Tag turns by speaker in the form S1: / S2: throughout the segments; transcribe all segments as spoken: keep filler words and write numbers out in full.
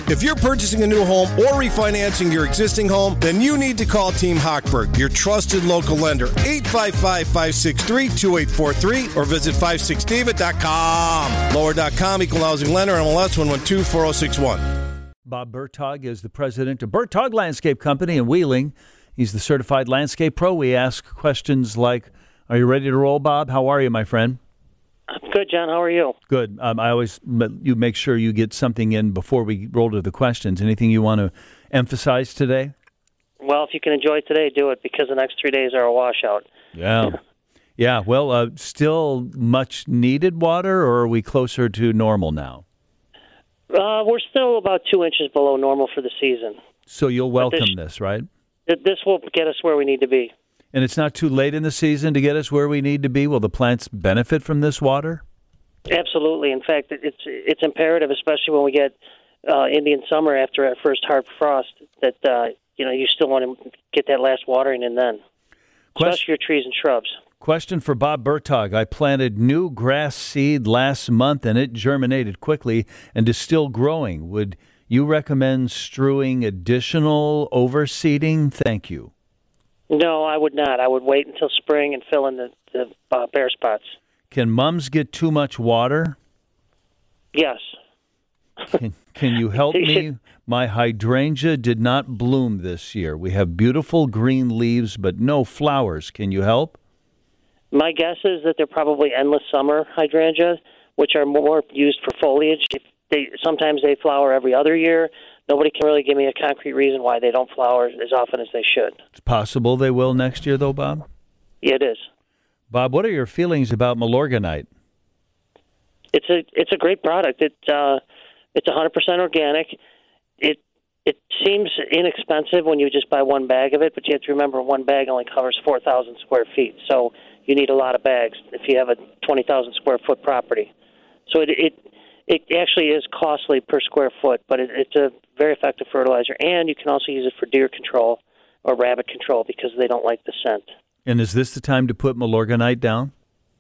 S1: If you're purchasing a new home or refinancing your existing home, then you need to call Team Hochberg, your trusted local lender. eight five five, five six three, two eight four three or visit five six david dot com. Lower dot com, equal housing lender, M L S one one two four zero six one.
S2: Bob Bertog is the president of Bertog Landscape Company in Wheeling. He's the certified landscape pro. We ask questions like, are you ready to roll, Bob? How are you, my friend?
S3: I'm good, John. How are you?
S2: Good. Um, I always you make sure you get something in before we roll to the questions. Anything you want to emphasize today?
S3: Well, if you can enjoy today, do it, because the next three days are a washout.
S2: Yeah. Yeah. Well, uh, still much needed water, or are we closer to normal now?
S3: Uh, we're still about two inches below normal for the season.
S2: So you'll welcome
S3: this,
S2: this, right?
S3: This will get us where we need to be.
S2: And it's not too late in the season to get us where we need to be? Will the plants benefit from this water?
S3: Absolutely. In fact, it's it's imperative, especially when we get uh, Indian summer after our first hard frost, that uh, you know you still want to get that last watering in then,
S2: Question,
S3: especially your trees and shrubs.
S2: Question for Bob Bertog. I planted new grass seed last month, and it germinated quickly and is still growing. Would you recommend strewing additional overseeding? Thank you.
S3: No, I would not. I would wait until spring and fill in the, the uh, bare spots.
S2: Can mums get too much water?
S3: Yes.
S2: Can, can you help me? My hydrangea did not bloom this year. We have beautiful green leaves, but no flowers. Can you help?
S3: My guess is that they're probably endless summer hydrangeas, which are more used for foliage. If they sometimes they flower every other year. Nobody can really give me a concrete reason why they don't flower as often as they should.
S2: It's possible they will next year, though, Bob?
S3: Yeah, it is.
S2: Bob, what are your feelings about Milorganite?
S3: It's a it's a great product. It uh, it's one hundred percent organic. It it seems inexpensive when you just buy one bag of it, but you have to remember one bag only covers four thousand square feet, so you need a lot of bags if you have a twenty thousand square foot property. So it it it actually is costly per square foot, but it, it's a very effective fertilizer, and you can also use it for deer control or rabbit control because they don't like the scent.
S2: And is this the time to put Milorganite down?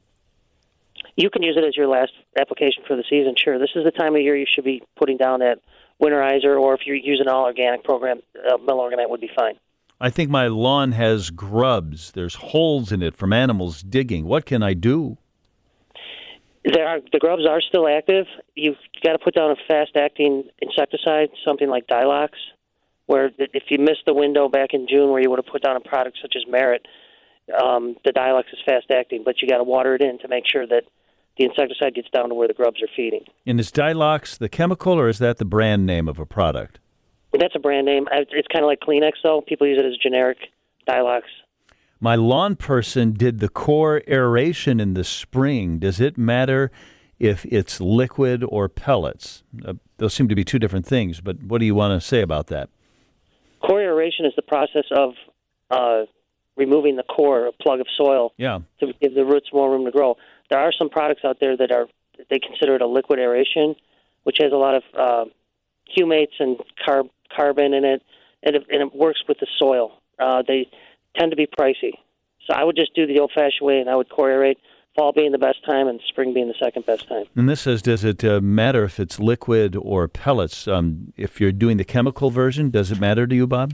S3: You can use it as your last application for the season, sure. This is the time of year you should be putting down that winterizer, or if you're using an all-organic program, uh, Milorganite would be fine.
S2: I think my lawn has grubs. There's holes in it from animals digging. What can I do?
S3: There are, the grubs are still active. You've got to put down a fast-acting insecticide, something like Dilox, where if you missed the window back in June where you would have put down a product such as Merit, um, the Dilox is fast-acting, but you got to water it in to make sure that the insecticide gets down to where the grubs are feeding.
S2: And is Dilox the chemical, or is that the brand name of a product?
S3: That's a brand name. It's kind of like Kleenex, though. People use it as generic Dilox.
S2: My lawn person did the core aeration in the spring. Does it matter if it's liquid or pellets? Uh, those seem to be two different things, but what do you want to say about that?
S3: Core aeration is the process of uh, removing the core, a plug of soil,
S2: yeah.
S3: to give the roots more room to grow. There are some products out there that are, they consider it a liquid aeration, which has a lot of uh, humates and carb, carbon in it, and it, and it works with the soil. Uh, they tend to be pricey. So I would just do the old-fashioned way, and I would core aerate, fall being the best time and spring being the second best time.
S2: And this says, does it uh, matter if it's liquid or pellets? Um, if you're doing the chemical version, does it matter to you, Bob?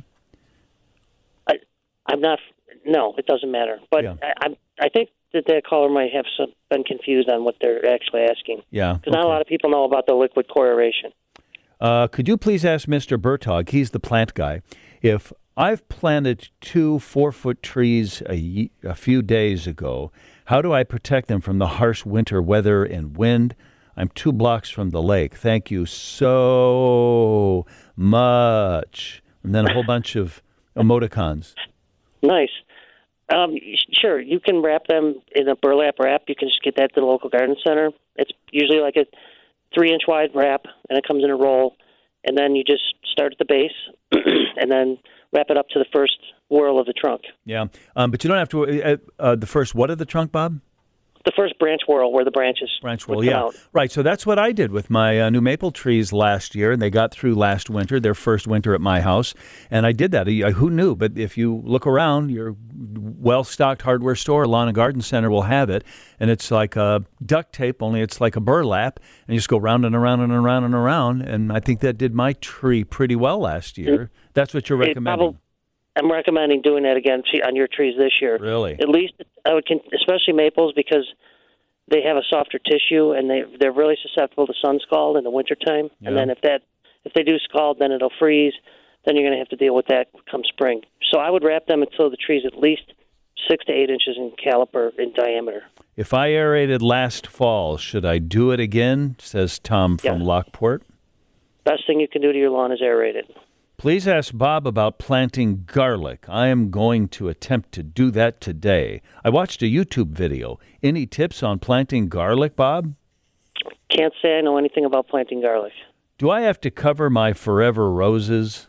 S3: I, I'm not. No, it doesn't matter. But yeah. I, I, I think that that caller might have some, been confused on what they're actually asking.
S2: Yeah.
S3: Because okay. Not a lot of people know about the liquid core aeration.
S2: Uh, could you please ask Mister Bertog, he's the plant guy, if I've planted two four-foot trees a, a few days ago, how do I protect them from the harsh winter weather and wind? I'm two blocks from the lake. Thank you so much. And then a whole bunch of emoticons.
S3: Nice. Um, sure, you can wrap them in a burlap wrap. You can just get that at the local garden center. It's usually like a three-inch wide wrap, and it comes in a roll. And then you just start at the base, and then wrap it up to the first whirl of the trunk.
S2: Yeah, um, but you don't have to. Uh, uh, the first what of the trunk, Bob?
S3: the first branch whorl where the branches
S2: branch
S3: would
S2: whorl,
S3: come
S2: yeah,
S3: out.
S2: right. So that's what I did with my uh, new maple trees last year, and they got through last winter, their first winter at my house, and I did that. I, who knew? But if you look around, your well-stocked hardware store, lawn and garden center will have it, and it's like a duct tape, only it's like a burlap, and you just go round and around and around and around. And I think that did my tree pretty well last year. Mm-hmm. That's what you're recommending.
S3: Probably, I'm recommending doing that again on your trees this year.
S2: Really?
S3: At least I would, especially maples, because they have a softer tissue and they they're really susceptible to sun scald in the wintertime. Yeah. And then if that if they do scald, then it'll freeze. Then you're going to have to deal with that come spring. So I would wrap them until the tree's at least six to eight inches in caliper in diameter.
S2: If I aerated last fall, should I do it again? Says Tom from
S3: yes.
S2: Lockport.
S3: Best thing you can do to your lawn is aerate it.
S2: Please ask Bob about planting garlic. I am going to attempt to do that today. I watched a YouTube video. Any tips on planting garlic, Bob?
S3: Can't say I know anything about planting garlic.
S2: Do I have to cover my forever roses?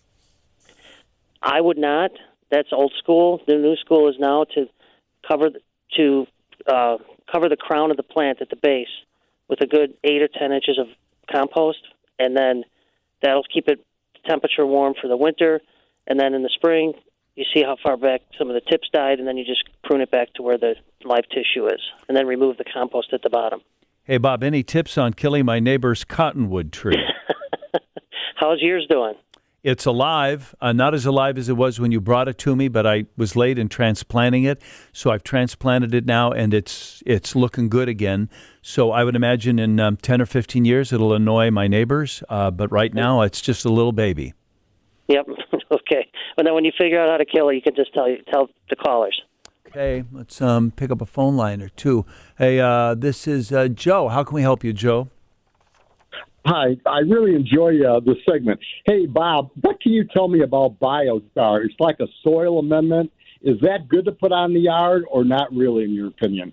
S3: I would not. That's old school. The new school is now to cover the, to uh, cover the crown of the plant at the base with a good eight or ten inches of compost, and then that'll keep it temperature warm for the winter, and then in the spring you see how far back some of the tips died, and then you just prune it back to where the live tissue is, and then remove the compost at the bottom.
S2: Hey Bob, any tips on killing my neighbor's cottonwood tree?
S3: How's yours doing?
S2: It's alive, uh, not as alive as it was when you brought it to me, but I was late in transplanting it, so I've transplanted it now, and it's it's looking good again. So I would imagine in um, ten or fifteen years it'll annoy my neighbors, uh, but right now it's just a little baby.
S3: Yep. Okay. Well, then when you figure out how to kill it, you can just tell tell the callers.
S2: Okay. Let's um, pick up a phone line or two. Hey, uh, this is uh, Joe. How can we help you, Joe?
S4: Hi, I really enjoy uh, this segment. Hey, Bob, what can you tell me about BioStar? It's like a soil amendment. Is that good to put on the yard or not really, in your opinion?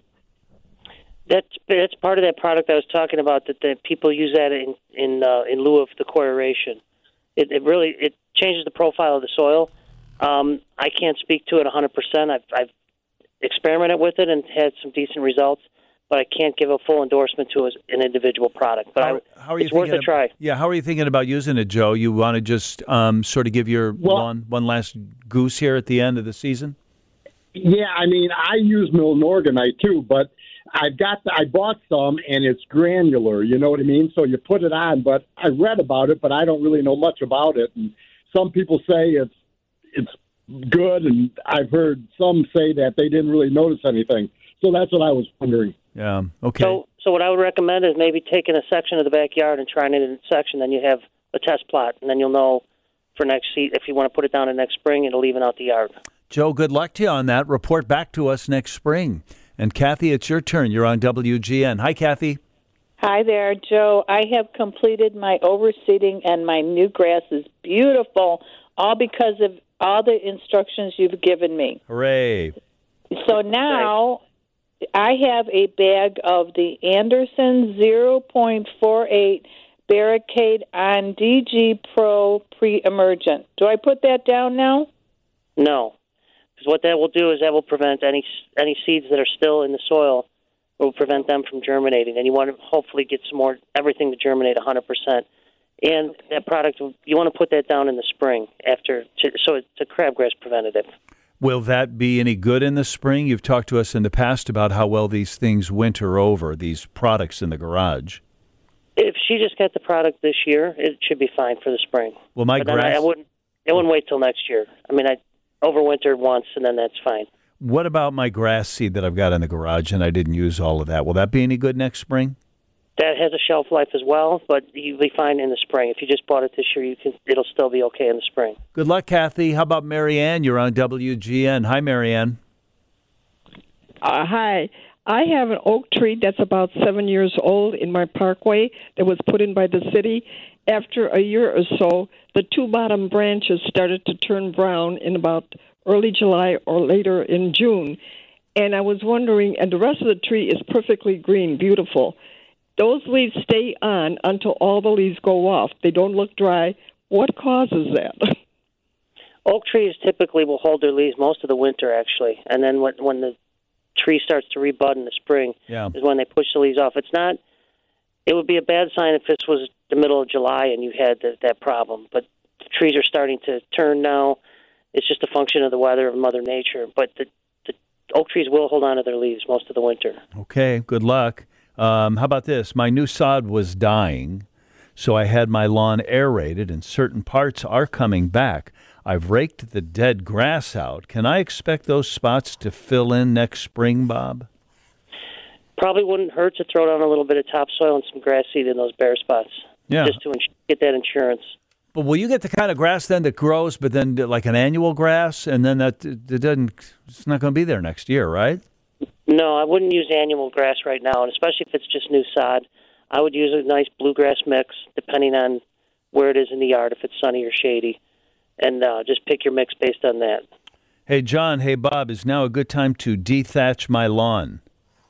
S3: That's that's part of that product I was talking about, that the people use that in in uh, in lieu of the core aeration. It, it really it changes the profile of the soil. Um, I can't speak to it one hundred percent. I've, I've experimented with it and had some decent results, but I can't give a full endorsement to an individual product. But
S2: how,
S3: I,
S2: how are you
S3: it's worth a try.
S2: About, yeah, how are you thinking about using it, Joe? You want to just um, sort of give your
S4: well,
S2: lawn one last goose here at the end of the season?
S4: Yeah, I mean, I use Milnorganite too, but I've got the, I bought some, and it's granular, you know what I mean? So you put it on, but I read about it, but I don't really know much about it. And some people say it's it's good, and I've heard some say that they didn't really notice anything. So that's what I was wondering.
S2: Yeah, okay.
S3: So, so what I would recommend is maybe taking a section of the backyard and trying it in a section. Then you have a test plot, and then you'll know for next season, if you want to put it down in next spring, it'll even out the yard.
S2: Joe, good luck to you on that. Report back to us next spring. And Kathy, it's your turn. You're on W G N. Hi, Kathy.
S5: Hi there, Joe. I have completed my overseeding, and my new grass is beautiful, all because of all the instructions you've given me.
S2: Hooray.
S5: So now I have a bag of the Anderson zero point four eight Barricade on D G Pro Pre-Emergent. Do I put that down now?
S3: No. Because what that will do is that will prevent any any seeds that are still in the soil, will prevent them from germinating. And you want to hopefully get some more, everything to germinate one hundred percent. And okay. That product, you want to put that down in the spring, after, to, so it's a crabgrass preventative.
S2: Will that be any good in the spring? You've talked to us in the past about how well these things winter over, these products in the garage.
S3: If she just got the product this year, it should be fine for the spring.
S2: Well, my
S3: but
S2: grass...
S3: I, I wouldn't, I wouldn't wait till next year. I mean, I overwintered once, and then that's fine.
S2: What about my grass seed that I've got in the garage, and I didn't use all of that? Will that be any good next spring?
S3: That has a shelf life as well, but you'll be fine in the spring. If you just bought it this year, you can. It'll still be okay in the spring.
S2: Good luck, Kathy. How about Mary Ann? You're on W G N. Hi, Mary Ann.
S6: Uh, hi. I have an oak tree that's about seven years old in my parkway that was put in by the city. After a year or so, the two bottom branches started to turn brown in about early July or later in June. And I was wondering, and the rest of the tree is perfectly green, beautiful. Those leaves stay on until all the leaves go off. They don't look dry. What causes that?
S3: Oak trees typically will hold their leaves most of the winter, actually. And then when, when the tree starts to rebud in the spring
S2: Yeah.
S3: is when they push the leaves off. It's not. It would be a bad sign if this was the middle of July and you had the, that problem. But the trees are starting to turn now. It's just a function of the weather of Mother Nature. But the, the oak trees will hold on to their leaves most of the winter.
S2: Okay, good luck. Um, how about this? My new sod was dying, so I had my lawn aerated, and certain parts are coming back. I've raked the dead grass out. Can I expect those spots to fill in next spring, Bob?
S3: Probably wouldn't hurt to throw down a little bit of topsoil and some grass seed in those bare spots.
S2: Yeah.
S3: Just to ins- get that insurance.
S2: But will you get the kind of grass then that grows, but then like an annual grass, and then that it doesn't? It's not going to be there next year, right?
S3: No, I wouldn't use annual grass right now, and especially if it's just new sod. I would use a nice bluegrass mix, depending on where it is in the yard, if it's sunny or shady, and uh, just pick your mix based on that.
S2: Hey, John. Hey, Bob. Is now a good time to dethatch my lawn?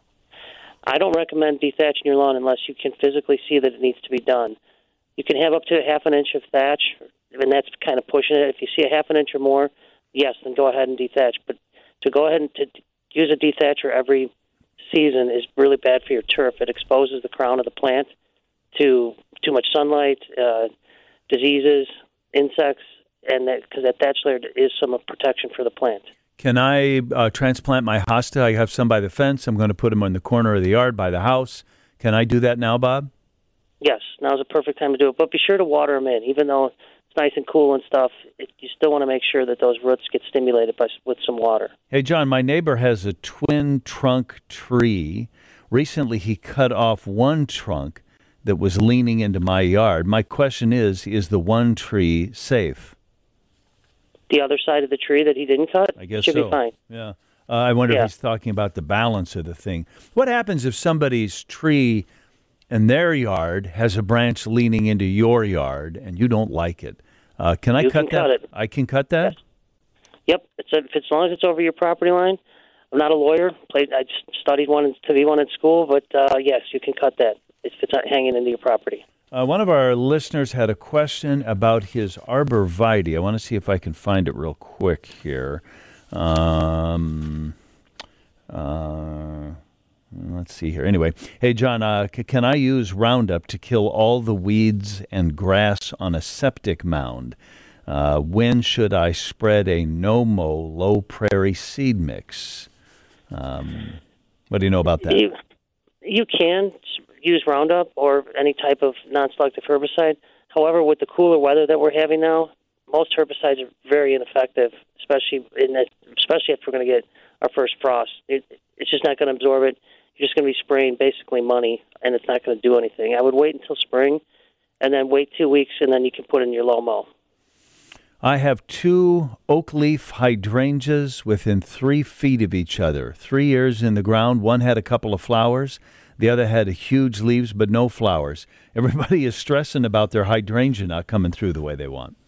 S3: I don't recommend dethatching your lawn unless you can physically see that it needs to be done. You can have up to a half an inch of thatch, and that's kind of pushing it. If you see a half an inch or more, yes, then go ahead and dethatch. But to go ahead and to use a dethatcher every season is really bad for your turf. It exposes the crown of the plant to too much sunlight, uh, diseases, insects, and that because that thatch layer is some protection for the plant.
S2: Can I uh, transplant my hosta? I have some by the fence. I'm going to put them in the corner of the yard by the house. Can I do that now, Bob?
S3: Yes, now's the perfect time to do it. But be sure to water them in. Even though it's nice and cool and stuff, it, you still want to make sure that those roots get stimulated by, with some water.
S2: Hey, John, my neighbor has a twin trunk tree. Recently, he cut off one trunk that was leaning into my yard. My question is, is the one tree safe?
S3: The other side of the tree that he didn't cut
S2: I guess
S3: should
S2: so.
S3: be fine.
S2: Yeah. Uh, I wonder
S3: Yeah.
S2: if he's talking about the balance of the thing. What happens if somebody's tree in their yard has a branch leaning into your yard and you don't like it? Uh, can I
S3: You
S2: cut
S3: can
S2: that?
S3: cut it.
S2: I can cut that?
S3: Yes. Yep, it's a, if it's, as long as it's over your property line. I'm not a lawyer. Played, I studied one to be one in school, but uh, yes, you can cut that if it's not hanging into your property.
S2: Uh, one of our listeners had a question about his arborvitae. I want to see if I can find it real quick here. Um, uh, let's see here. Anyway, hey, John, uh, c- can I use Roundup to kill all the weeds and grass on a septic mound? Uh, when should I spread a no-mow low prairie seed mix? Um, what do you know about that?
S3: You, you can use Roundup or any type of non-selective herbicide. However, with the cooler weather that we're having now, most herbicides are very ineffective, especially in that, especially if we're going to get our first frost. It, it's just not going to absorb it. You're just going to be spraying basically money, and it's not going to do anything. I would wait until spring, and then wait two weeks, and then you can put in your low mow.
S2: I have two oak leaf hydrangeas within three feet of each other. Three years in the ground. One had a couple of flowers. The other had huge leaves but no flowers. Everybody is stressing about their hydrangea not coming through the way they want.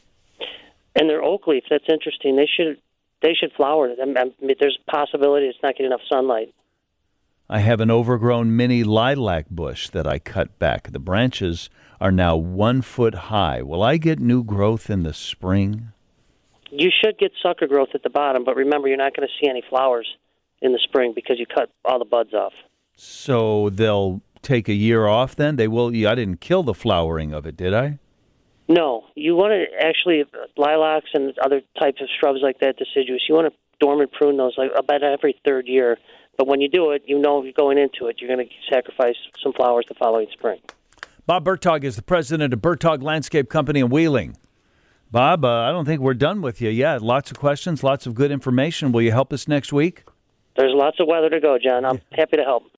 S3: And they're oak leaf. That's interesting. They should they should flower. I mean, there's a possibility it's not getting enough sunlight.
S2: I have an overgrown mini lilac bush that I cut back. The branches are now one foot high. Will I get new growth in the spring?
S3: You should get sucker growth at the bottom, but remember, you're not going to see any flowers in the spring because you cut all the buds off.
S2: So they'll take a year off then? They will. I didn't kill the flowering of it, did I?
S3: No, you want to actually, lilacs and other types of shrubs like that, deciduous, you want to dormant prune those like about every third year. But when you do it, you know you're going into it, you're going to sacrifice some flowers the following spring.
S2: Bob Bertog is the president of Bertog Landscape Company in Wheeling. Bob, uh, I don't think we're done with you yet. Lots of questions, lots of good information. Will you help us next week?
S3: There's lots of weather to go, John. I'm happy to help.